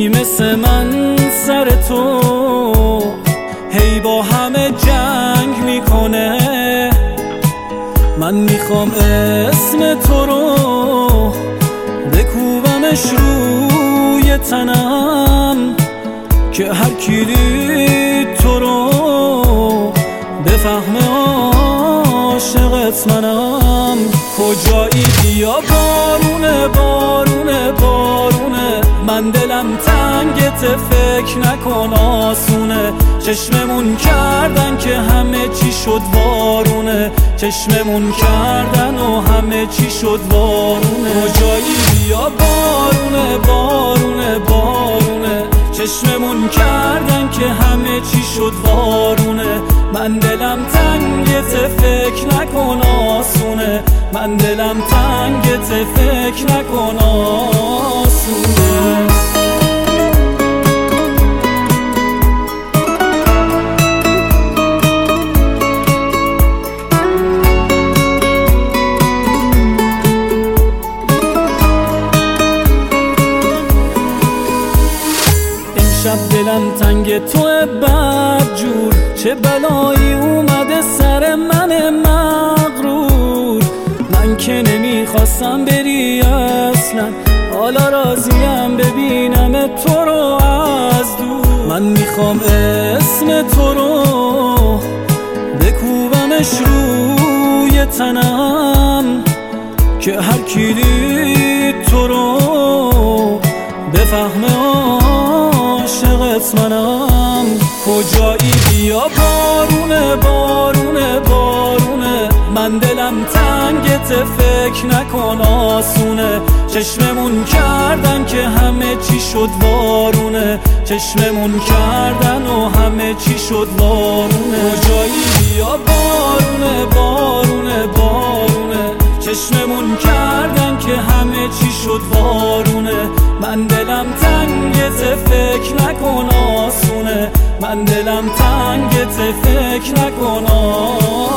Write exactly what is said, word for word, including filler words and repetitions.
یکی مثل من سر تو هی با همه جنگ میکنه. من میخوام اسم تو رو بکوبمش روی تنم که هر کی دید تو رو بفهمه عاشقت منم. کجایی بیا بارونه بارونه بارونه، من دلم تنگت فکر نکن آسونه. چشممون کردن که همه چی شد وارونه، چشممون کردن و همه چی شد وارونه. کجایی بیا بارونه بارونه بارونه، چشممون کردن که همه چی شد وارونه. من دلم تنگت فکر نکن آسونه، من دلم تنگت فکر نکن آسونه. شب دلم تنگ توه بدجور، چه بلایی اومده سر من مغرور. من که نمیخواستم بری اصلا، حالا راضیم ببینم تو رو از دور. من میخوام اسم تو رو بکوبمش روی تنم که هر کی دید تو رو بفهمه عاشقت منم. کجایی بیا بارونه بارونه بارونه، من دلم تنگت فکر نکن آسونه. چشممون کردن که همه چی شد وارونه، چشممون کردن و همه چی شد وارونه. کجایی بیا بارونه بارونه بارونه، چشممون کردن که همه چی شد وارونه. من دلم تنگت فکر نکن آسونه، من دلم تنگت فکر نکن آسونه.